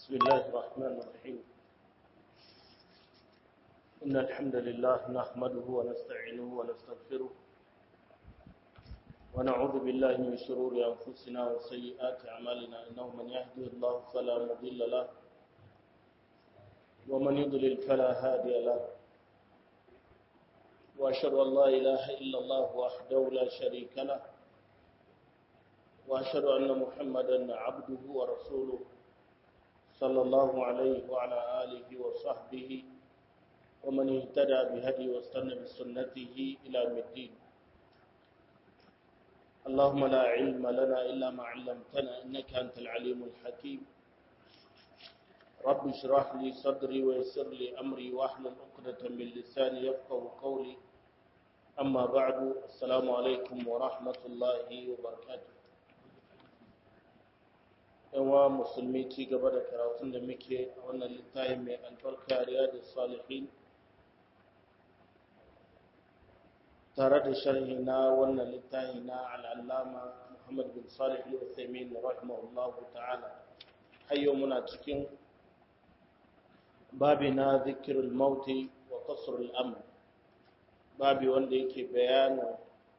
بسم الله الرحمن الرحيم إن الحمد لله نحمده ونستعينه ونستغفره ونعوذ بالله من شرور أنفسنا وسيئات أعمالنا إنه من يهده الله فلا مضل له ومن يضلل فلا هادي له وأشهد أن لا إله إلا الله وحده لا شريك له وأشهد أن محمدا عبده ورسوله صلى الله عليه وعلى آله وصحبه ومن اهتدى بهدي واستنى بسنته إلى يوم الدين اللهم لا علم لنا إلا ما علمتنا إنك أنت العليم الحكيم رب اشرح لي صدري ويسر لي أمري واحلل عقدة من لساني يفقهوا قولي أما بعد السلام عليكم ورحمة الله وبركاته yawa musulmi ci gaba da karatun da muke a wannan littafin mai albarka Riyadus Salihin tare da sharhi na wannan littafi na al'allama Muhammad bin Salih al-Uthaymin rahimahullahu ta'ala hayyo muna cikin babi na zikrul mauti wa qasrul amr babi wanda yake bayanin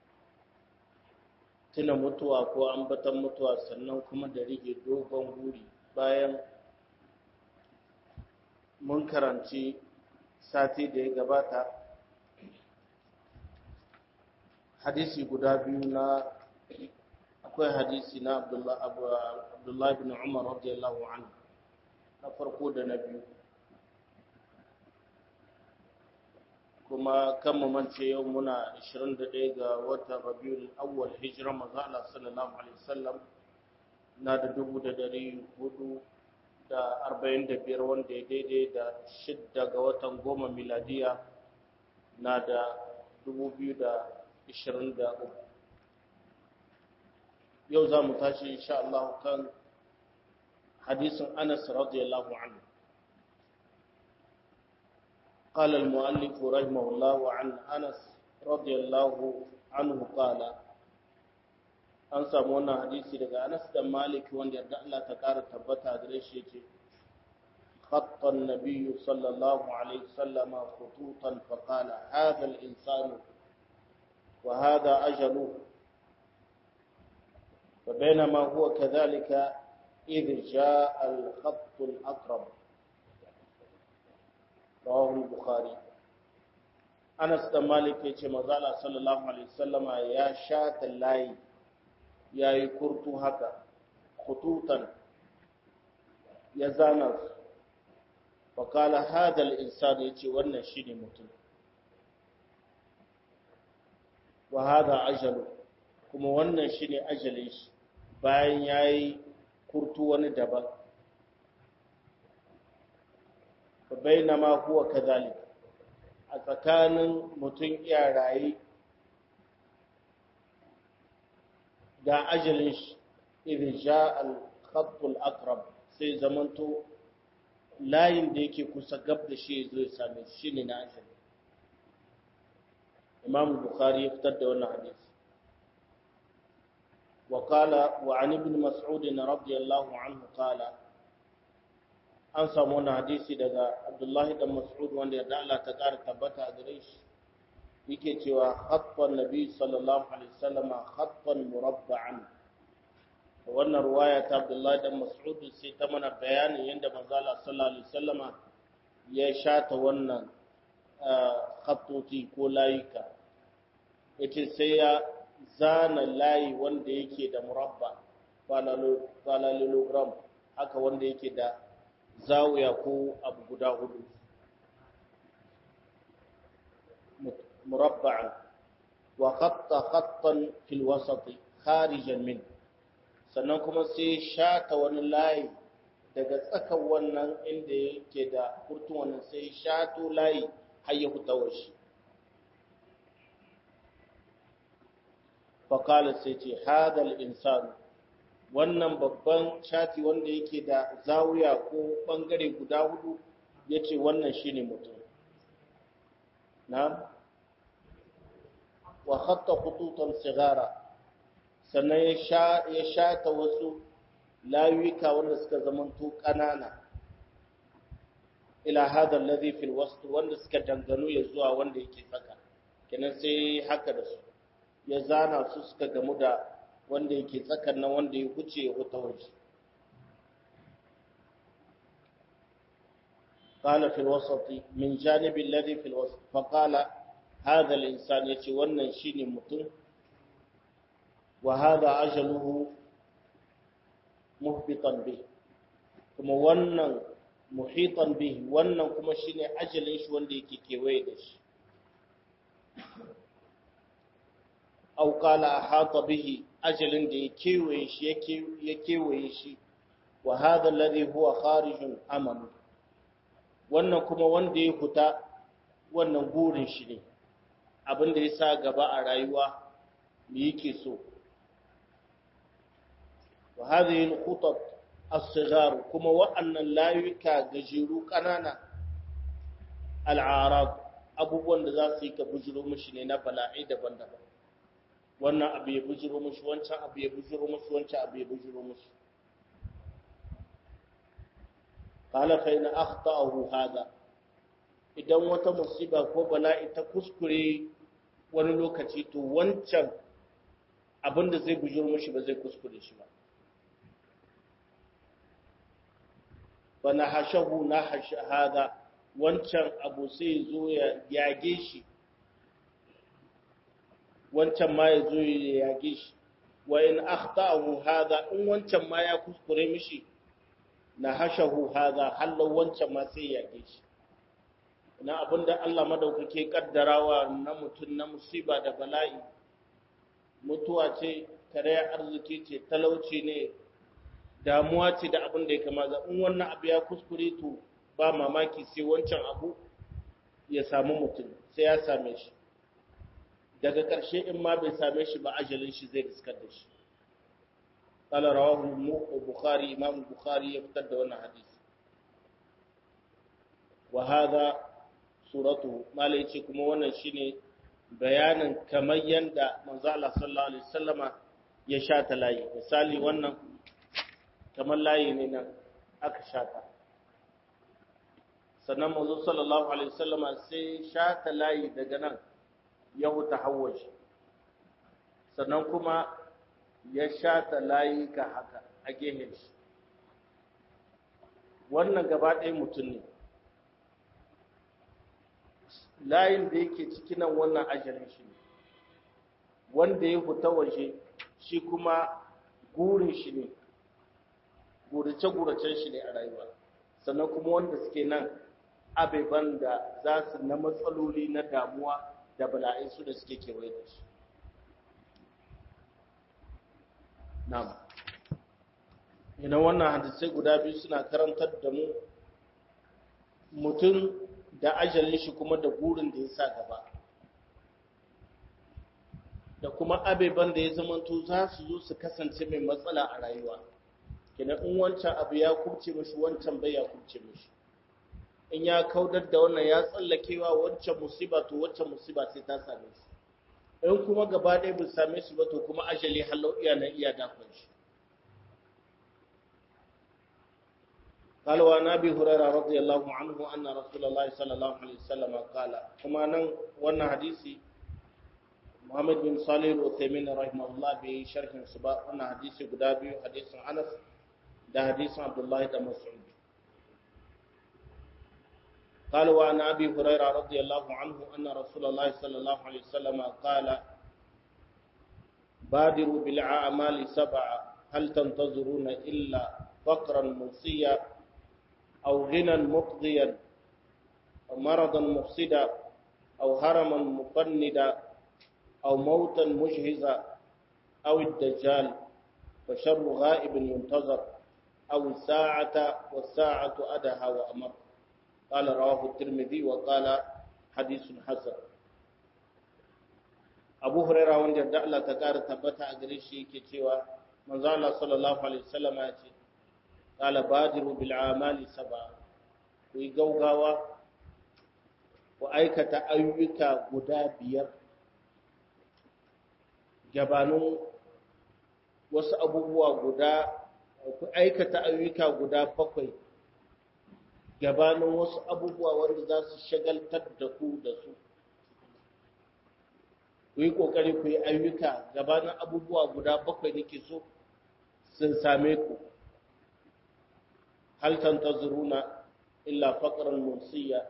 tuna mutuwa ko ambatan mutuwa sannan kuma da rige dogon guri bayan mun karanci sati da ya gabata hadisi guda biyu na akwai hadisi na Abdullah ibn Umar radiyallahu anhu na farko da na biyu kuma kan mu mance yau muna 21 ga watan Rabiul Awwal hijira manzo Allah sallallahu alaihi wasallam na da 445 wanda ya daidai da 6 ga watan 10 miladiya na da 2023 yau za mu tashi insha Allah kan hadisin Anas radiyallahu anhu قال المؤلف رحمه الله عن أنس رضي الله عنه قال an samu wannan hadisi daga Anas da Malik wanda yarda Allah ta ƙara tabbata gare shi yake khatta an-nabiy sallallahu alaihi wasallam khututan fa qala hadha al-insan wa hadha ajalu fa bainama huwa kadhalika idh jaa al-khatt al-aqrab rawahu al-bukhari Anas da Malik yace manzo Allah sallallahu alaihi wasallama ya shata layi yayi kurtu haka khututan ya zana wa kala hada al-insan yace wannan shine mutum wa hada ajalu kuma wannan shine ajalin shi bayan yayi kurtu wani daban bainama huwa kadhalik a tsakanin mutum iya rayi da ajalin shi idh jaa al-khatt al-aqrab sai zamanto layin da yake kusa gab da shi yazo ya same shi ne na ajali Imam Bukhari ya fitar da wannan hadisi wa qala wa an ibn Mas'ud radiyallahu anhu qala an samu wani hadisi daga Abdullahi dan Mas'ud wanda yarda Allah ta ƙara tabbata a gare shi yake cewa khattan nabi sallallahu alaihi wasallam khattan murabba'an wannan ruwaya ta Abdullahi dan Mas'ud sai ta mana bayanin yanda manzo Allah sallallahu alaihi wasallam ya shata wannan khattoti ko layuka yace sai ya zana layi wanda yake da murabba parallelogram haka wanda yake da zawiya ko abu guda hudu murabba'an wa khatta khattan fil wasati kharijan min sannan kuma sai shata wani layi daga tsakan wannan inda yake da kurtun wannan sai shato layi har ya fitawa shi fa qala sai ce hadal insanu wannan babban shati wanda yake da zawiya ko bangare guda hudu yace wannan shine mutum na'am wa khatta khututan sigara sannan ya shata wasu layuka wanda suka zamanto kanana ila hadha alladhi fil wast wanda suka dangano ya zuwa wanda yake tsaka kenan sai haka da su ya zana su suka gamu da wanda yake tsakan nan wanda ya huce ya huta waje قال في الوسط من جانب الذي في الوسط فقال هذا الإنسان يتي wannan shine mutum wa hadha ajaluhu muhbitan bih kuma wannan muhitan bih wannan kuma shine ajalin shi wanda yake kewaye da shi aw qala ahata bihi ajalin da ya kewaye shi wa hadha alladhi huwa kharijun amalu wannan kuma wanda ya huta wannan gurin shi ne abin da ya sa gaba a rayuwa me yake so wa hadhihi al-khutat as-sighar kuma wa'annan layuka gajeru kanana al-a'rad abubuwan da za su yi ka bujiro mishi ne na bala'i daban-daban wannan abu ya bujiro mishi wancan abu ya bujiro mishi wancan abu ya bujiro mishi qala fa in akhta'ahu hada idan wata musiba ko bala'i ta kuskure wani lokaci to wancan abinda zai bujiro mishi ba zai kuskure shi ba fa nahashahu nahash hada wancan abu sai zo ya yage shi wancan ma ya zo ya yage shi wa in akhta'ahu hada in wancan ma ya kuskure mishi na hashahu haza hallau wancan ma sai yage shi ina abinda Allah madaukake kaddarawa na mutun na musiba da bala'i mutuwa ce karaya arziki ce talauci ne damuwa ce da abinda ya kamata in wannan abu ya kuskure to ba mamaki sai wancan abu ya samu mutum sai ya same shi daga ƙarshe in ma bai same shi ba ajalin shi zai riskar da shi قال رواه البخاري امام البخاري يفتد وانا حديث وهذا suratu malai ce kuma wannan shine bayanin kamar yanda manzo Allah sallallahu alaihi wasallama ya shata layi misali wannan kamar layi ne nan aka shata sannan manzo sallallahu alaihi wasallama sai shata layi daga nan ya huta hawaji sannan kuma ya shata layi ka haka a gehen shi wannan gaba ɗaya mutum ne layin da yake ciki nan wannan ajalin shi ne wanda ya fita waje shi kuma gurin shi ne gurace-guracen shi ne a rayuwa sannan kuma wanda suke nan abeban da za su na matsaloli na damuwa da bala'in su da suke kewaye da shi na'am ina wannan hadisai guda biyu suna karantar da mu mutum da ajalin shi kuma da burin da ya sa gaba da kuma abeban da ya zamanto za su zo su kasance mai matsala a rayuwa kenan in wancan abu ya kubce mishi wancan bai ya kubce mishi in ya kaudar da wannan ya tsallakewa wancan musiba to wancan musiba sai ta same shi in kuma gaba ɗaya bai same shi ba to kuma ajali hallau iya na iya dakon shi قال وعن ابي هريره رضي الله عنه ان رسول الله صلى الله عليه وسلم قال كما نن wannan hadisi Muhammad bin Salih al-Uthaymeen rahimahullah bi sharhin suba wannan hadisi guda biyu hadisin Anas da hadisin Abdullah da Mas'ud قال وعن ابي هريره رضي الله عنه ان رسول الله صلى الله عليه وسلم قال بادروا بالاعمال سبعه هل تنتظرون الا فقرا موصيا أو غنى مقضيا أو مرضا مفسدا أو هرما مفندا أو موتا مجهزا أو الدجال فشر غائب ينتظر أو الساعة والساعة أدهى وأمر قال رواه الترمذي وقال حديث حسن أبو هريرة وند الله تكار تبتا أجريشي كتيوا من الله صلى الله عليه وسلم يأتي قال بادروا بالعمال سبعة ويغوغاوا وأيكتا أيوكا غدا بيار gabanin wasu abubuwa guda ku aikata ayyuka guda bakwai gabanin wasu abubuwa wanda za su shagaltar da ku da su ku yi ƙoƙari ku yi ayyuka gabanin abubuwa guda 7 nake so sun same ku hal tantazuruna illa faqran musiya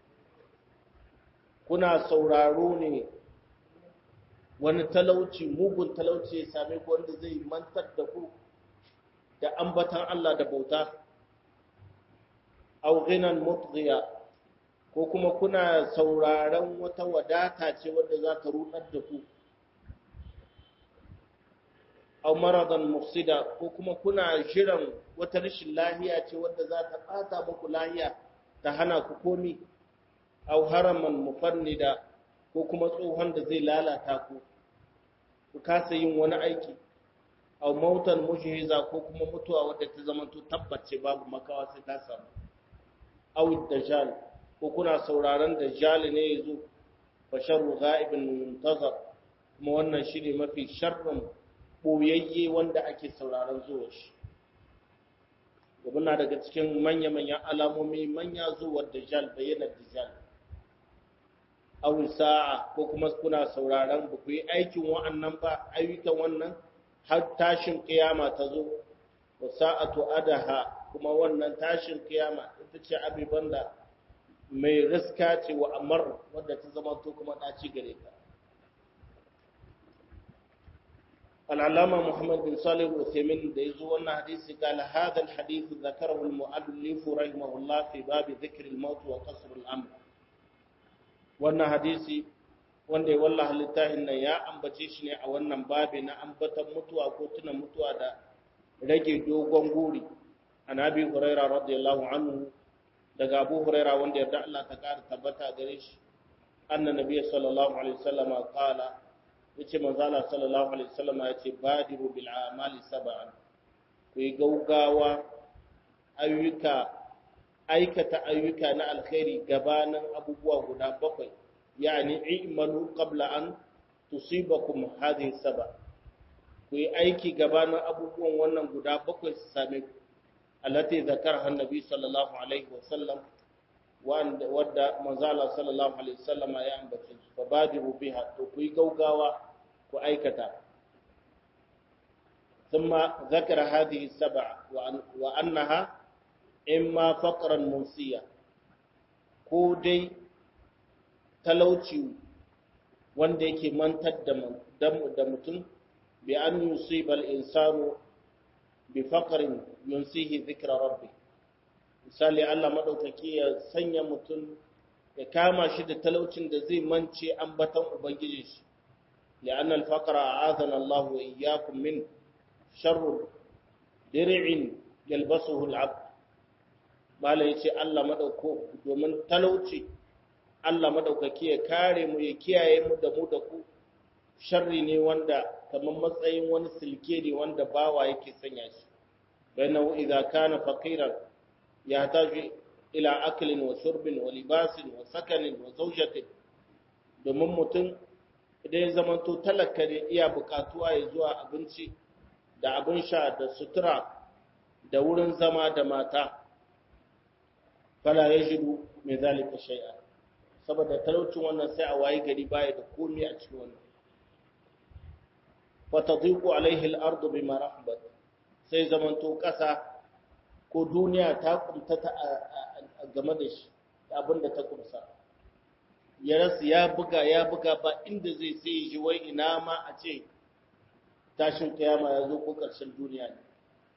kuna sauraro ne wani talauci mugun talauci ya same ku wanda zai mantar da ku da ambatan Allah da bauta aw ghinan mutghiya ko kuma kuna sauraron wata wadata ce wadda za ta rudar da ku aw maradan mufsida ko kuma kuna jiran wata rashin lahiya ce wadda za ta bata muku lahiya ta hana ku komi aw haraman mufannida ko kuma tsohon da zai lalata ku ku kasa yin wani aiki aw mautan mujhiza ko kuma mutuwa wadda ta zama to tabbace babu makawa sai ta samu aw dajjal ko kuna sauraron dajjal ne yazo fa sharru ghaibin muntazar kuma wannan shine mafi sharrin boyayye wanda ake sauraron zuwa shi na daga cikin manya-manyan alamomi manya zuwar dajjal bayyana dajjal aw sa'a ko kuma kuna sauraron ba ku yi aikin wa'annan ba ayyukan wannan har tashin kiyama ta zo wa sa'atu adaha kuma wannan tashin kiyama ita ce abiban da mai riska ce wa amar wadda ta zama to kuma daci gare ka al-allama muhammad bin salih al-uthaymin da yazo wannan hadisi kala hadha al-hadith dhakarahu al-mu'allif rahimahullah fi bab dhikr al-maut wa qasr al-amr wannan hadisi wanda ya wallaha littafin nan ya ambace shi ne a wannan babi na ambatan mutuwa ko tuna mutuwa da rage dogon guri annabi huraira radiyallahu anhu daga abu huraira wanda yarda Allah ta kara tabbata gare shi anna nabiyyi sallallahu alaihi wasallam qala yace manzo Allah sallallahu alaihi wasallam yace badiru bil a'mali sab'an ku yi gaugawa aikata ayyuka na alkhairi gabanin abubuwa guda 7 yani i'malu qabla an tusibakum hadhihi sab'a ku yi aiki gabanin abubuwan wannan guda 7 su same ku allati zakaraha annabi sallallahu alaihi wasallam wadda manzo Allah sallallahu alaihi wasallam ya ambace su fa badiru biha to ku yi gaugawa ku aikata thumma zakara hadhihi sab'a wa annaha imma faqran musiya ko dai talauci wanda yake mantar da mutum bi an yusiba al-insanu bi faqrin yunsihi dhikra rabbi misali Allah madaukaki ya sanya mutum ya kama shi da talaucin da zai mance ambatan ubangiji shi li'anna al-faqra a'adana Allah wa iyyakum min sharr dir'in yalbasuhu al-'abd malai yace Allah madauko domin talauci Allah madaukaki ya kare mu ya kiyaye mu da ku sharri ne wanda kamar matsayin wani silke ne wanda bawa yake sanya shi bainahu idza kana faqiran yahtaju ila aklin wa shurbin wa libasin wa sakanin wa zawjatin domin mutum idan ya zamanto talaka ne iya bukatuwa ya zuwa abinci da abin sha da sutura da wurin zama da mata fala yajidu min zalika shay'a saboda talaucin wannan sai a waye gari baya da komai a cikin wannan fatadiqu alaihi al-ardu bima rahabat sai zamanto kasa ko duniya ta kumtata game da shi abinda ta kumsa ya rasu ya buga ba inda zai sai ji wai ina ma a ce tashin kiyama ya zo ko karshen duniya ne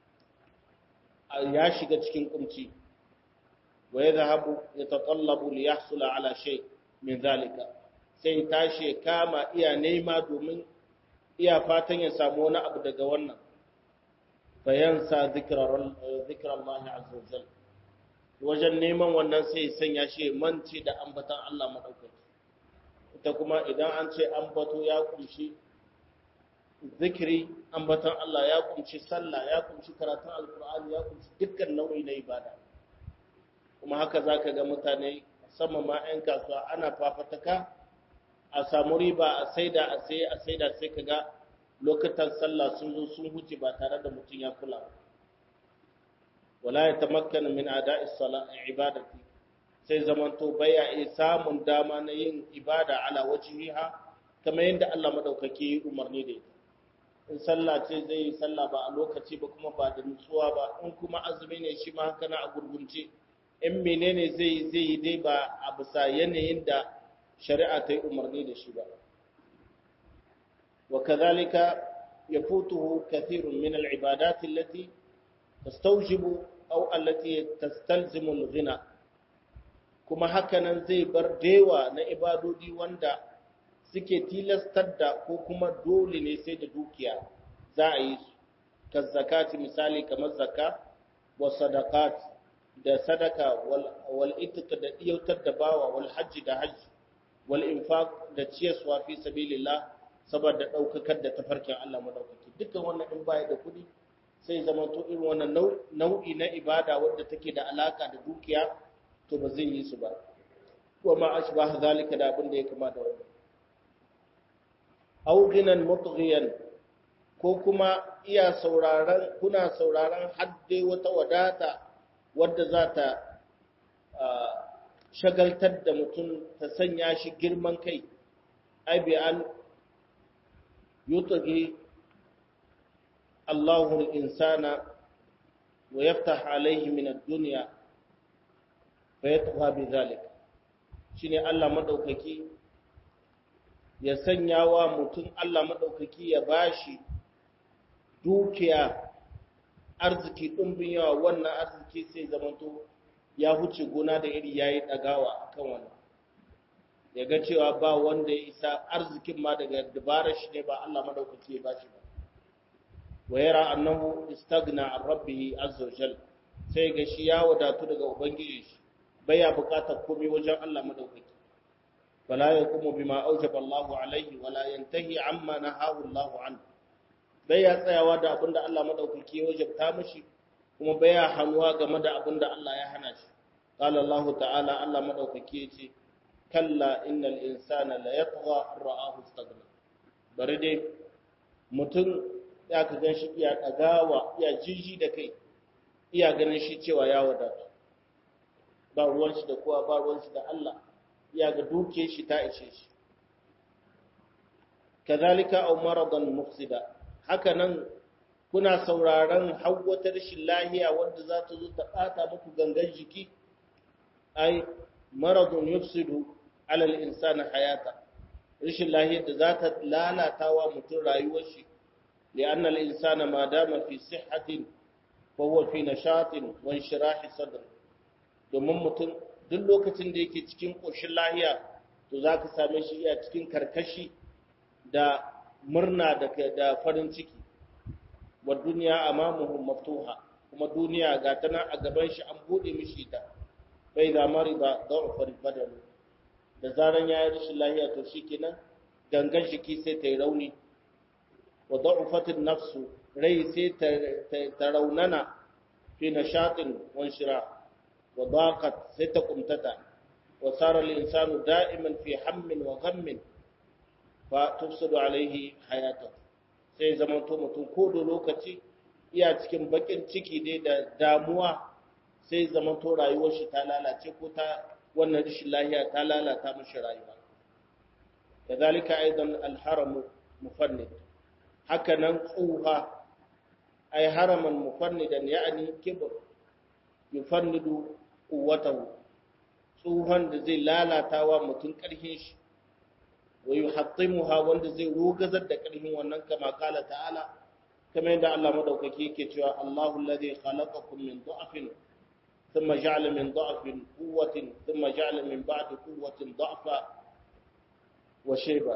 ya shiga cikin kumci wa yadhhabu yatatallabu li yahsula ala shay min zalika sai tashi ya kama iya nema domin iya fatan ya samu wani abu daga wannan fayansa zikrar Allah azza wajal wajen neman wannan sai sanya shi manci da ambatan Allah madaukaki ita kuma idan an ce ambato ya kunshi zikiri ambatan Allah ya kunshi sallah ya kunshi karatun alqur'ani ya kunshi dukkan nau'i na ibada kuma haka zaka ga mutane musamman ma 'yan kasuwa ana fafataka a samu riba a saida sai kaga lokutan sallah sun zo sun huce ba tare da mutum ya kula wala yatamakkanu min ada'i ibadati sai zamanto baya iya samun dama na yin ibada ala wajhiha kamar yadda Allah madaukaki umarni da ita in sallah ce zai yi sallah ba a lokaci ba kuma ba da nutsuwa ba in kuma azumi ne shi ma haka na a gurgunce in menene zai yi dai ba a bisa yanayin da shari'a ta yi umarni da shi ba wa kadhalika yafutuhu kathirun min al-ibadat allati tastawjibu aw allati tastalzimu al-ghina kuma hakanan zai bar dewa na ibadodi wanda suke tilastar da ko kuma dole ne sai da dukiya za a yi su ka zakati misali kamar zakka wa sadaqat da sadaka wal itqa da iyautar da bawa wal hajji da hajji wal infaq da ciyaswa fi sabilillah saboda daukakar da tafarkin Allah madaukaki dukkan wannan in baya da kudi sai zama to irin wannan nau'i na ibada wanda take da alaka da dukiya to ba zai yi su ba wa ma ashbah zalika da abin da ya kama da wannan aw ginan mutghiyan ko kuma kuna sauraron hadde wata wadata wadda za ta shagaltar da mutum ta sanya shi girman kai ai bi an yutghi Allahu al-insana wa yaftah alayhi min ad-dunya fa yatgha bi dhalik shine Allah madaukaki ya sanya wa mutum Allah maɗaukaki ya bashi dukiya arziki ɗumbin yawa wannan arziki sai zamanto ya huce gona da iri ya yi ɗagawa a kan wannan ya ga cewa ba wanda ya isa arzikin ma daga dabarar shi ne ba Allah maɗaukaki ya bashi ba wa yara annahu istagna an rabbihi azza wa jal sai ga shi ya wadatu daga ubangiji shi baya buƙatar komai wajen Allah maɗaukaki ولا يقوم بما أوجب الله عليه ولا ينتهي عما نهاه الله عنه baya tsayawa da abinda Allah madaukaki ya wajabta mishi kuma baya hanuwa game da abinda Allah ya hana shi qala Allah ta'ala Allah madaukaki yace kalla innal insana la yatgha ra'ahu istaghna bari dai mutum ya ka ganshi iya dagawa iya jiji da kai iya ganin shi cewa ya wadata ba ruwan shi da kowa ba ruwan shi da Allah ya ga duke shi ta ishe shi kazalika aw maradan mufsida haka nan kuna sauraron hawwatar rashin lahiya wanda za ta zo ta bata muku gangan jiki ai maradun yufsidu ala al-insani hayata rashin lahiyar da za ta lalata wa mutum rayuwar shi li'anna al-insana ma dama fi sihhatin fa huwa fi nashatin wa inshirahi sadr domin mutum duk lokacin da yake cikin ƙoshin lahiya to za ka same shi a cikin karkashi da murna da farin ciki wa duniya amamuhum maftuha kuma duniya ga tana a gaban shi an bude mishi ta bai da marida da'ufar badal da zaran ya yi rashin lahiya to shikenan gangan jiki sai ta yi rauni wa da'ufatin nafsu rai sai ta raunana fi nashatin wa shira وضاقت ستقمتتا وصار الإنسان دائما في هم وغم فتفسد عليه حياته sai zamanto mutum ko da lokaci iya cikin bakin ciki dai da damuwa sai zamanto rayuwar shi ta lalace ko ta wannan rashin lahiya ta lalata mishi rayuwa kadhalika aidan al-haram mufannid haka nan tsuha ay haraman mufannidan ya'ni kibr yufannidu quwwatahu tsuhan da zai lalata wa mutum karfin shi wa yuhattimuha wanda zai rugazar da karfin wannan kama kala ta'ala kamar yadda Allah madaukaki yake cewa Allahu alladhi khalaqakum min dha'fin thumma ja'ala min dha'fin quwwatin thumma ja'ala min ba'di quwwatin dha'fa wa shayba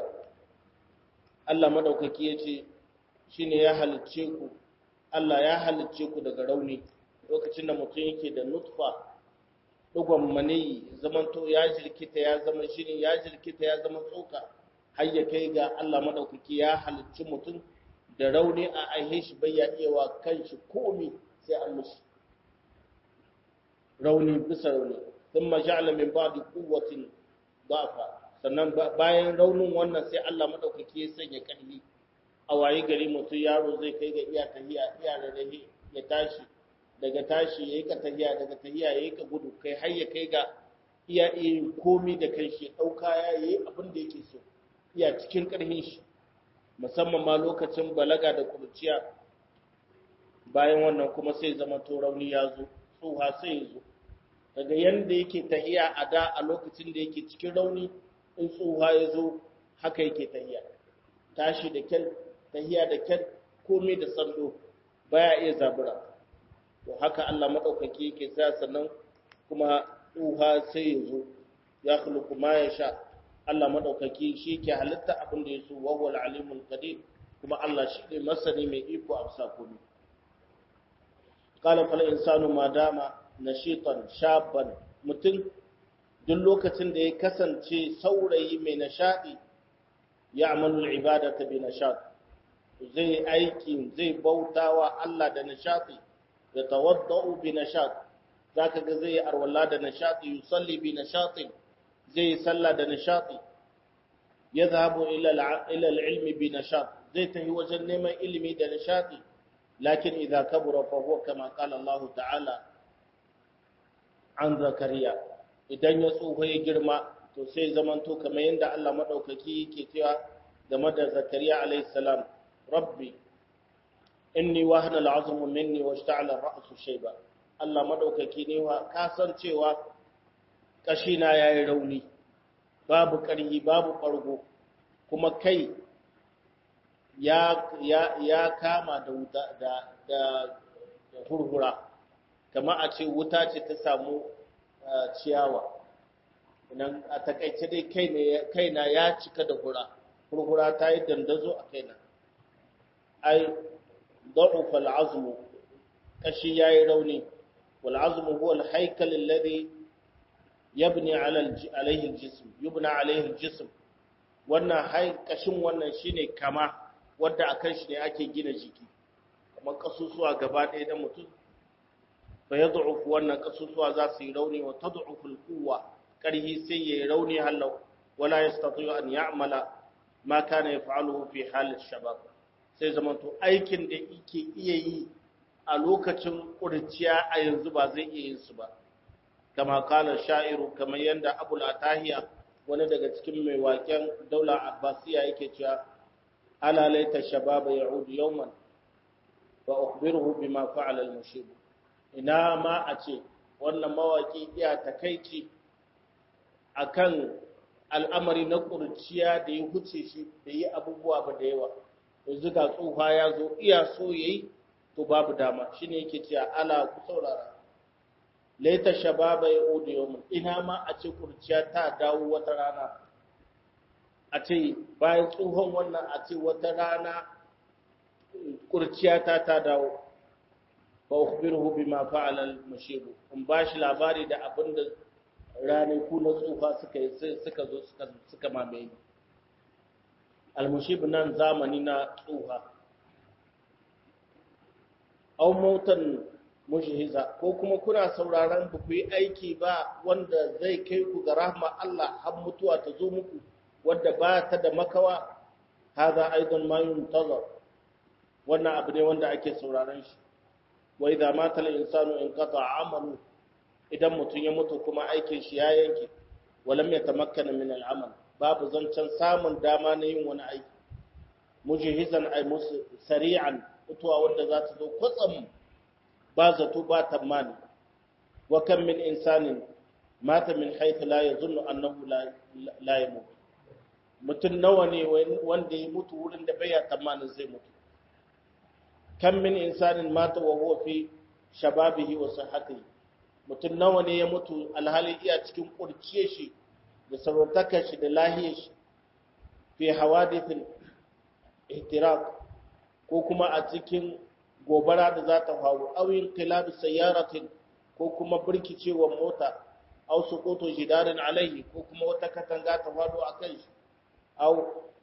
Allah madaukaki yace shine ya halicce ku Allah ya halicce ku daga rauni lokacin da mutum yake da nutfa dugon maniyi zamanto ya jirkita ya zama shine ya jirkita ya zama tsoka har ya kai ga Allah madaukaki ya halicci mutum da rauni a aihe shi bai ya iya wa kanshi komi sai an mushi rauni bisa rauni thumma ja'ala min ba'di quwwatin da'fa sannan bayan raunin wannan sai Allah madaukaki ya sanya karfi a waye gari mutum yaro zai kai ga iya tahiya iya rarrahe ya tashi daga tashi yayi ka tahiya daga tahiya yayi ka gudu kai har ya kai ga iya komi da kai shi dauka yayi abin da yake so iya cikin karhin shi musamman ma lokacin balaga da kurciya bayan wannan kuma sai zama to rauni ya zo tsuha sai ya zo daga yanda yake tahiya a da a lokacin da yake cikin rauni in tsuha ya zo haka yake tahiya tashi da kyal tahiya da kyal komai da sando baya iya zabura to haka Allah madaukaki yake sa sannan kuma tsuha sai ya zo ya khluqu ma yasha Allah madaukaki shi ke halitta abin da yaso wa huwal alimul qadir kuma Allah shi ne masani mai iko a bisa komai qala fal insanu ma dama nashitan shaban mutum duk lokacin da ya kasance saurayi mai nishadi ya amalu ibadata bi nishad zai aiki zai bautawa Allah da nishadi ya tawaddau bi nishad zaka ga zai arwala da nishadi yusalli bi nishadi zai salla da nishadi yadhhabu ila al-ilmi bi nishad zai tafi wajen neman ilimi da nishadi lakin idza kabura fa huwa kama qala Allah ta'ala an zakariya idan ya tsufa ya girma to sai zamanto kamar yadda Allah madaukaki yake cewa game da zakariya alayhi salam rabbi inni wahana al'azmu minni washta'ala ar-ra'su shayba Allah madaukaki ne wa kasancewa kashina yayi rauni babu karhi babu fargo kuma kai ya kama da wuta da hurhura kama a ce wuta ce ta samu ciyawa nan a takaice dai kaina ya cika da hurhura ta yi dandazo a kaina ai ضعف العظم kashi yayi rauni wal azmu huwa al haykal alladhi yabni alayhi al jism yubna alayhi al jism wannan kashin wannan shine kama wanda akan shi ne ake gina jiki kuma kasusuwa gaba ɗaya da mutum fa yad'uf wannan kasusuwa za su yi rauni wa tad'uf al quwwa karhi sai yayi rauni halau wala yastati an ya'mala ma kana yaf'aluhu fi hal al shabab sai zamanto aikin da yake iya yi a lokacin kurciya a yanzu ba zai iya yin su ba kama kala sha'iru kamar yanda abul atahiya wani daga cikin mai waken daula abbasiya yake cewa ala laita shababa ya'ud yawman wa ukhbiruhu bima fa'ala al-mushib ina ma a ce wannan mawaki iya takeici akan al'amari na kurciya da ya huce shi da yi abubuwa ba da yawa yanzu ga tsufa ya zo iya so yayi to babu dama shine yake cewa ala ku saurara laita shababa yaudu yawm ina ma a ce kurciya ta dawo wata rana a ce bayan tsohon wannan a ce wata rana kurciya ta dawo fa ukhbiruhu bima fa'ala al-mushib in bashi labari da abinda ranaku na tsufa suka mamaye al-mushib nan zamani na tsuha aw mautan mushhiza ko kuma kuna sauraron ba ku yi aiki ba wanda zai kai ku ga rahma Allah har mutuwa ta zo muku wanda ba ta da makawa hada aidan ma yuntazar wannan abu ne wanda ake sauraron shi wa idza mata al-insanu inqata amalu idan mutun ya mutu kuma aikin shi ya yanke walam yatamakkana min al-amal babu zancen samun dama na yin wani aiki mujhizan ay sari'an mutuwa wanda za ta zo kwatsam ba zato ba tamani wa kam min insanin mata min haythu la yazunnu annahu la yamut mutun nawa ne wanda ya mutu wurin da bai ya tamanin zai mutu kam min insanin mata wa huwa fi shababihi wa sihhatihi mutun nawa ne ya mutu alhali iya cikin kurciye shi da sarautakar shi da lahiyar shi fi hawadithin ihtiraq ko kuma a cikin gobara da za ta faru awin qilabi sayyaratin ko kuma birkicewar mota aw suqutu jidarin alaihi ko kuma wata katanga ta faru akan shi aw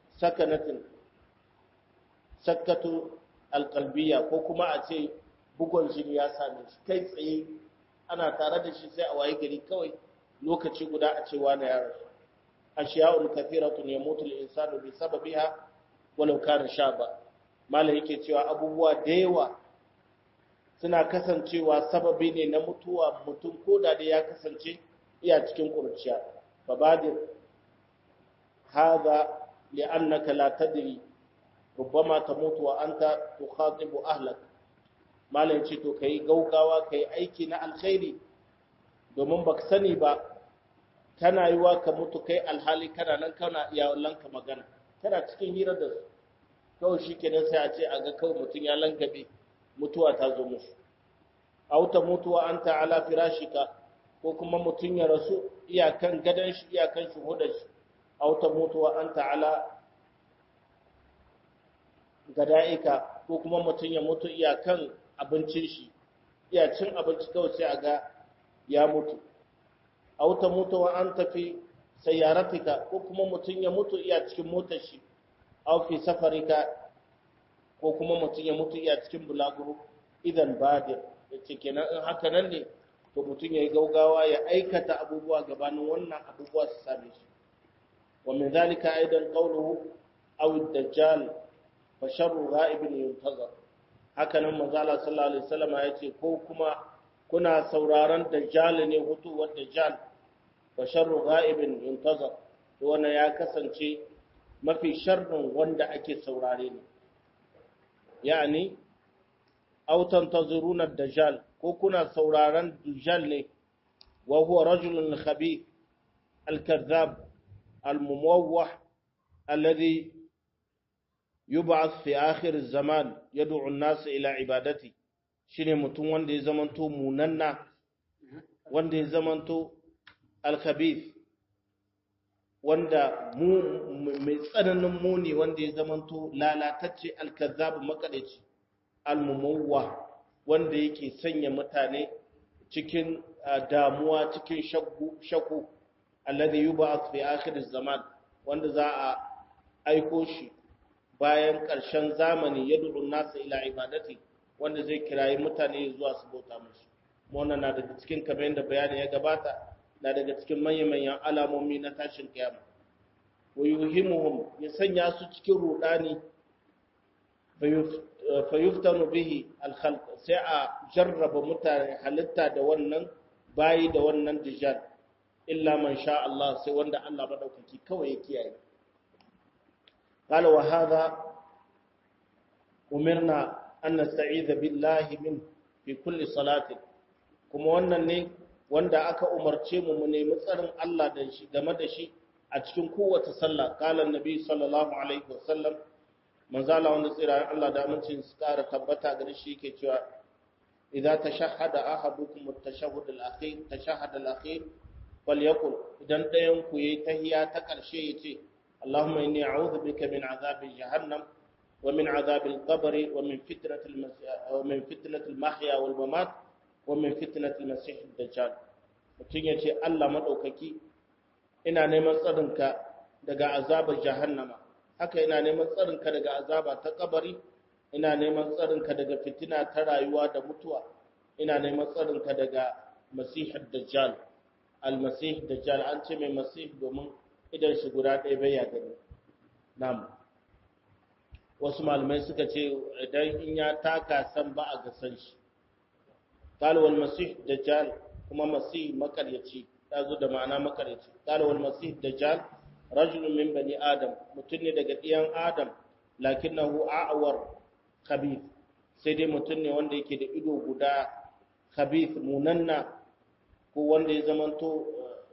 sakatu alqalbiyya ko kuma a ce bugun jini ya same shi kai tsaye ana tare da shi sai a waye gari kawai lokaci guda a ce wani ya rasu ashiya'un kathiratun yamutu al-insanu bi sababiha walau kana shaba malai yake cewa abubuwa da yawa suna kasancewa sababi ne na mutuwa mutum ko da ya kasance iya cikin kurciya fabadir hadha li'annaka la tadri rubbama tamutu wa anta tukhatibu ahlak malan ce to kai gaugawa kai aiki na alkhairi domin baka sani ba kana yiwa ka mutu kai alhali kana nan kana iyalanka magana kana cikin hira da su kawai shikenan sai a ce a ga kawai mutun ya langabe mutuwa ta zo musu auta mutuwa anta ala firashika ko kuma mutun ya rasu iyakan gadan shi iyakan shuhudar shi auta mutuwa anta ala gada'ika ko kuma mutun ya mutu iyakan abincin shi iya cin abinci kawai sai a ga ya mutu auta mutuwa anta fi sayyaratika ko kuma mutun ya mutu iya cikin motar shi aw fi safarika ko kuma mutun ya mutu iya cikin bulaguro idan badir yace kenan in haka nan ne to mutun yayi gaugawa ya aikata abubuwa gabanin wannan abubuwa su same shi wa min zalika aidan qawluhu aw ad-dajjal fa sharru ghaibin yuntazar haka nan manzo Allah sallallahu alaihi wasallam yace ko kuma kuna sauraron dajjal ne hutuwar dajjal fa sharru ghaibin yuntazar to wannan ya kasance mafi sharrin wanda ake saurare ne yani aw tantazuruna ad-dajjal ko kuna sauraron dajjal ne wa huwa rajulun khabith al-kadhab al-mumawwah alladhi yub'ath fi akhir az-zaman yad'u an-nas ila ibadati shine mutum wanda ya zamanto munanna wanda ya zamanto al-khabith wanda mai tsananin muni wanda ya zamanto lalatacce al-kazzab makadaici al-mumawwa wanda yake sanya mutane cikin damuwa cikin shakku alladhi yub'ath fi akhir az-zaman wanda za a aiko shi bayan ƙarshen zamani yad'u an-nas ila ibadati wanda zai kirayi mutane zuwa su bauta mishi wannan na daga cikin kamar yadda bayani ya gabata na daga cikin manyan alamomi na tashin kiyama wa yuhimuhum ya sanya su cikin rudani fa yuftanu bihi al-khalq sai a jarraba mutane halitta da wannan bayi da wannan dijal illa man sha Allah sai wanda Allah madaukaki kawai ya kiyaye qala wa hadha umirna an nasta'idha billahi min fi kulli salatin kuma wannan ne wanda aka umarce mu nemi tsarin Allah da shi game da shi a cikin kowace sallah qala annabi sallallahu alaihi wasallam manzo Allah wanda tsira Allah da amincin su kara tabbata gare shi yake cewa idza tashahhada ahadukum at-tashahhud al-akhir tashahhada al-akhir falyaqul idan dayan ku yayi tahiyya ta karshe yace Allahumma inni a'udhu bika min azabi jahannam wa min azabi al-qabr wa min fitnati al-mahya wal mamat wa min fitnati al-masih ad-dajjal mutun yace Allah madaukaki ina neman tsarinka daga azabar jahannama haka ina neman tsarinka daga azaba ta kabari ina neman tsarinka daga fitina ta rayuwa da mutuwa ina neman tsarinka daga masih ad-dajjal al-masih dajjal an ce mai masih domin idan shi guda ɗaya bai ya gani na'am wasu malamai suka ce idan in ya taka san ba a gasan shi قال والمسيح دجال كما مسيح مكريتي تازو da ma'ana makaryaci قال والمسيح دجال رجل من بني ادم mutun ne daga diyan adam lakinnahu a'war khabith sai dai mutun ne wanda yake da ido guda khabith munanna ko wanda ya zamanto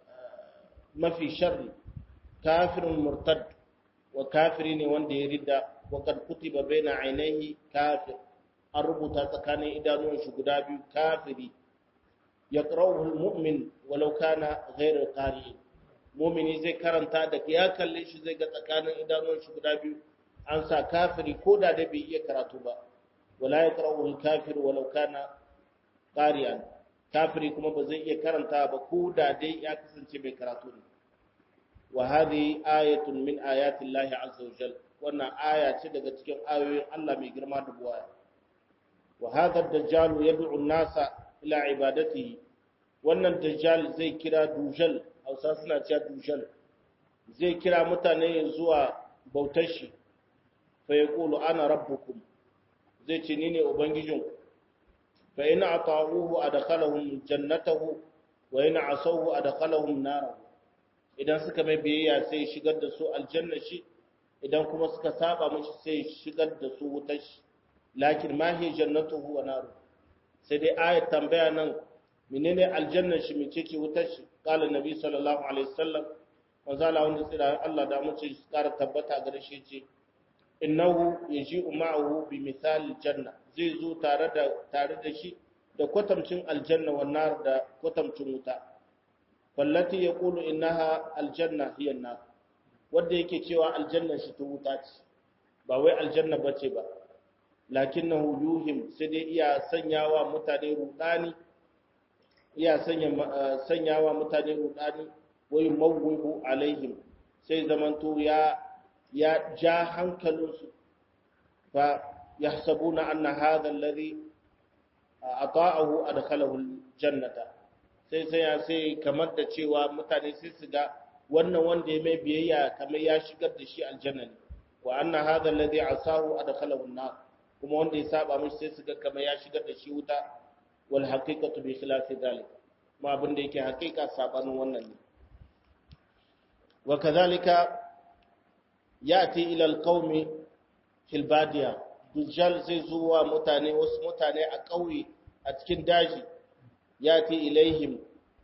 mafi sharri kafirun murtad wa kafiri ne wanda ya ridda wa kad kutiba baina ainihi kafir an rubuta tsakanin idanuwan shi guda biyu kafiri ya ƙarauhul mu'min walau kana ghairar ƙari mumini zai karanta da ya kalle shi zai ga tsakanin idanuwan shi guda biyu an sa kafiri ko da bai iya karatu ba wala ya ƙarauhul kafir walau kana ƙari'an kafiri kuma ba zai iya karanta ba ko da dai ya kasance mai karatu ne wa hadhihi ayatun min ayati llahi azza wa jalla wannan aya ce daga cikin ayoyin Allah mai girma da buwaya وهذا الدجال يدعو الناس إلى عبادته wannan dajjal zai kira dujal hausa suna cewa dujal zai kira mutane zuwa bautar shi fa yaqulu ana rabbukum zai ce ni ne ubangijin fa in ata'uhu adkhalahum jannatahu wa in asawhu adkhalahum narahu idan suka mai biyayya sai shigar da su aljanna shi idan kuma suka saba mishi sai shigar da su wutar shi lakin ma hi jannatuhu wa naru sai dai ayat tambaya nan menene aljanna shi mece ce wutar shi qala nabi sallallahu alaihi wasallam wazala wanda tsira Allah da mu ce kara tabbata gare shi ce innahu yaji'u ma'ahu bi misal janna zai zo tare da shi da kwatamcin aljanna wa nar da kwatamcin wuta wallati yaqulu innaha aljanna hiya an-nar wanda yake cewa aljanna shi ta wuta ce ba wai aljanna bace ba lakinnahu yuhim sai dai iya sanyawa mutane rudani wai mawwibu alaihim sai zamanto ya ja hankalinsu fa yahsabuna anna hadha alladhi ata'ahu adkhalahu aljannata sai kamar da cewa mutane sai su ga wannan wanda ya mai biyayya kamar ya shigar da shi aljanna ne wa anna hadha alladhi asahu adkhalahu an-nar kuma wanda ya saba mishi sai su ga kamar ya shigar da shi wuta wal haqiqatu bi khilafi dhalik ma abin da yake haqiqa sabanin wannan ne wa kadhalika yati ila alqaumi fil badiya dujjal zai zuwa mutane wasu mutane a ƙauye a cikin daji yati ilaihim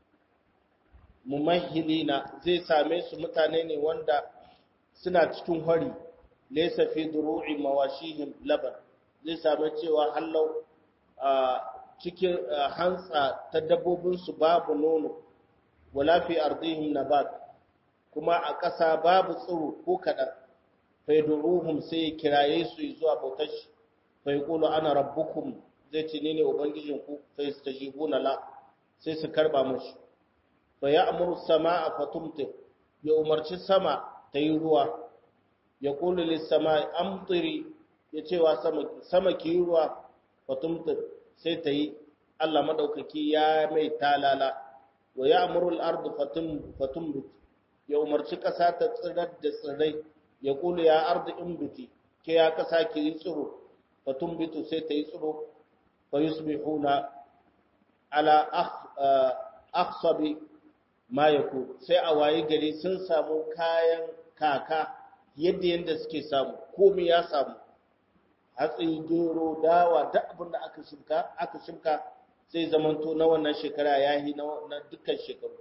mumahhilina zai same su mutane ne wanda suna cikin hari laysa fi duru'i mawashihim laban zai same cewa hallau cikin hantsa ta dabbobin su babu nono wala fi ardihim nabat kuma a ƙasa babu tsiro ko kadan fayduruhum sai kiraye su zuwa bautar shi fa yaqulu ana rabbukum zai ce ne ubangijinku fa yastajibuna la sai su karba mushi fa ya'muru samaa fatumtir ya umarci sama ta yi ruwa ya qulu lis samaa'i amtiri ya cewa sama ki yi ruwa fatumtir sai ta yi Allah madaukaki ya mai talala wa ya'muru al-ardu fatumbit ya umarci kasa ta tsirar da tsirrai ya kula ya ardi inbiti ke ya kasa ki yi tsiro fatumbitu sai ta yi tsiro fa yusbihuna ala akhsabi ma yakun sai a wayi gari sun samu kayan kaka yadda suke samu komai ya samu hatsi gero dawa duk abin da aka shimka sai zamanto na wannan shekara yayi na dukkan shekaru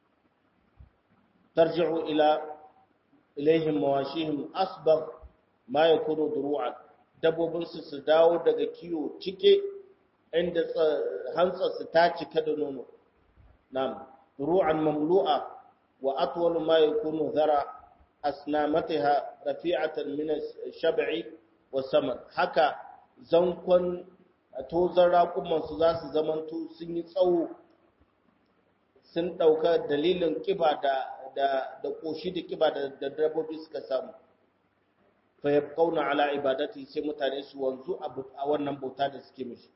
tarji'u ilaihim mawashihim asbagh ma yakunu duru'an dabbobin su dawo daga kiyo cike inda hantsar su ta cika da nono nam duru'an mamlu'a wa atwal ma yakunu dhara asnamataha rafi'atan min ash-shab'i was-samar haka zankon tozan raƙuman su za su zamanto sun yi tsawo sun dauka dalilin kiba da koshi da kiba da dabbobi suka samu fa yabqauna ala ibadati sai mutane su wanzu a wannan bauta da suke mishi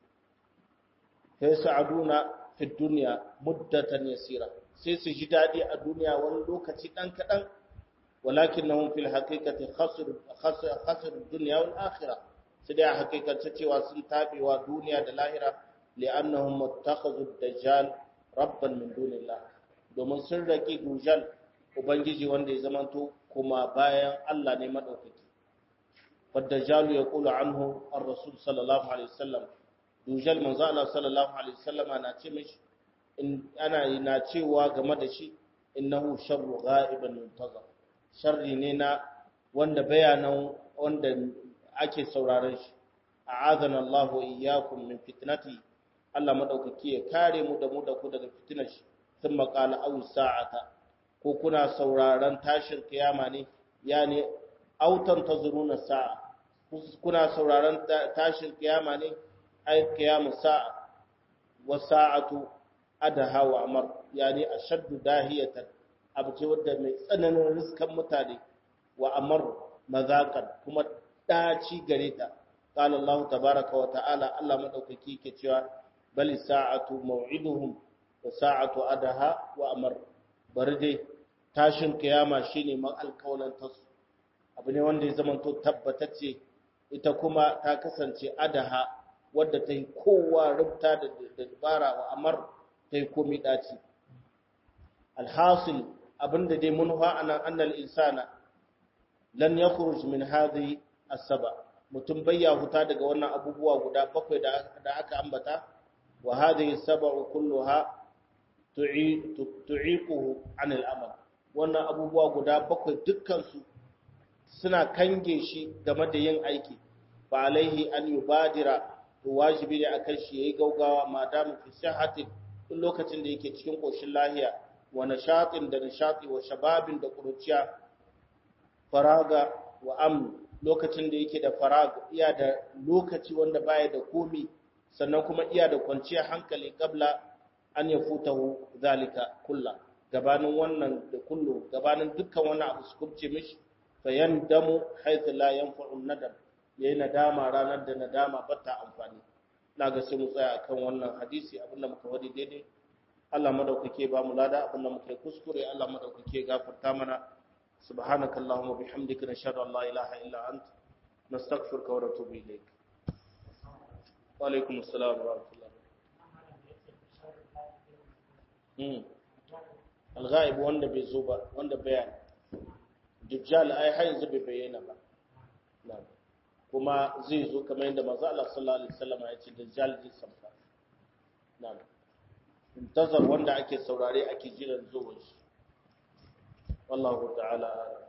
fa yas'aduna fi dunya muddatan yasira sai su ji dadi a duniya wani lokaci dan kadan walakinnahum fil haqiqati khasir dunya wal akhirah sai da haqiqatan cewa sun tabewa duniya da lahira li'annahum muttakhadhu ad-dajjal rabban min dunillah domin sun raki dujal ubangiji wanda ya zamanto kuma bayan Allah ne madaukaki والدجال يقول عنه الرسول صلى الله عليه وسلم dujal manzo Allah sallallahu alaihi wasallam na ce mishi na cewa game da shi innahu sharru ghaiban muntazar sharri ne na wanda bayanan wanda ake sauraron shi a'adana Allahu iyyakum min fitnati Allah madaukaki ya kare mu da ku daga fitinar shi thumma qala aw sa'ata ko kuna sauraron tashin kiyama ne yani autan tazuruna sa'a kuna sauraron tashin kiyama ne ay qiyamu sa'a wa sa'atu adaha wa amr yani ashaddu dahiyatan abce wanda mai tsananin riskan mutane wa amr mazaqan kuma daci gare ta qala Allah tabaaraka wa ta'ala Allah madaukaki ke cewa bali sa'atu maw'iduhum wa sa'atu adaha wa amr bari dai tashin kiyama shine man alƙawalan tasu abu ne wanda ya zama to tabbatacce ita kuma ta kasance adaha wadda ta yi kowa rubta da dabara wa amar ta yi komi ɗaci. Alhasil abinda dai mun anan annal insana lan ya min hadhi as-saba mutum bayya huta daga wannan abubuwa guda bakwai da aka ambata wa hadhihi as-sab'u kulluha tu'iquhu 'an al-amal wannan abubuwa guda bakwai dukkan su suna kange shi game da yin aiki fa alaihi an yubadira wajibi ne akan shi yayi gaugawa madamu fi sihhatin duk lokacin da yake cikin koshin lahiya wa nashatin da nishati wa shababin da kuruciya faraga wa amn lokacin da yake da faraga iya da lokaci wanda baya da komi sannan kuma iya da kwanciyar hankali kabla an yafutahu zalika kullu gabanin wannan da kullu gabanin dukkan wannan abu su kubce mishi fayandamu haythu la yanfa'u nadam yayin nadama ranar da nadama bata amfani naga sai mu tsaya akan wannan hadisi abinda muka wadi daidai Allah madaukake ba mu lada abinda muka kuskure Allah madaukake gafarta mana subhanakallahumma bihamdika nashhadu an la ilaha illa anta nastaghfiruka wa natubu ilayk wa alaikum assalam wa rahmatullah al-ghaib wanda bai zo ba wanda bayani dajjal ai har yanzu bai bayyana ba na'am kuma zai zo kamar yadda manzo Allah sallallahu alaihi wasallam ya ce dajjal zai sauka na'am intazar wanda ake saurare ake jiran zuwan shi wallahu ta'ala